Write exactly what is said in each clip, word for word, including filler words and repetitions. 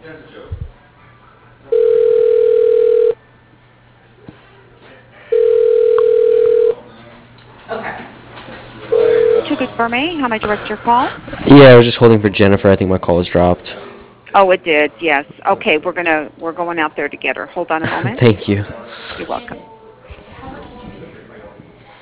Okay. To Good Gourmet, how may I direct your call? Yeah, I was just holding for Jennifer. I think my call was dropped. Oh, it did. Yes. Okay, we're gonna we're going out there to get her. Hold on a moment. Thank you. You're welcome. How much did you pay for it?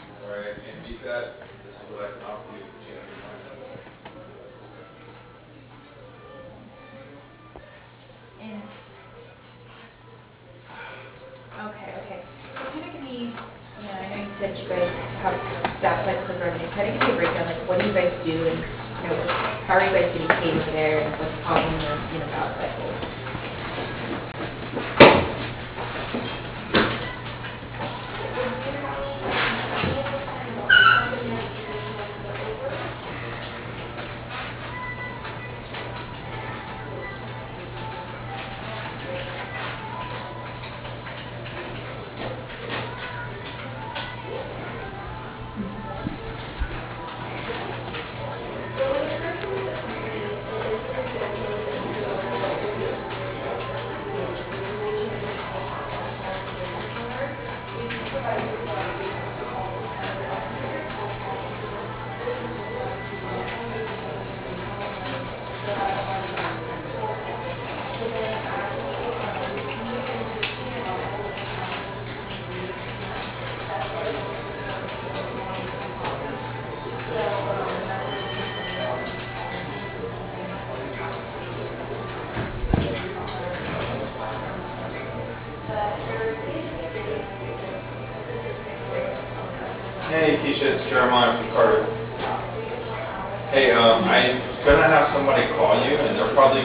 And okay, okay. So kind of give me, you know, I know you said you guys have that type of revenue. Kind of give me a breakdown, like what do you guys do, and you know, how are you guys getting paid over there, and what's causing the you know bad cycles? Hey Keisha, it's Jeremiah from Carter. Hey, um, I'm gonna have somebody call you, and they're probably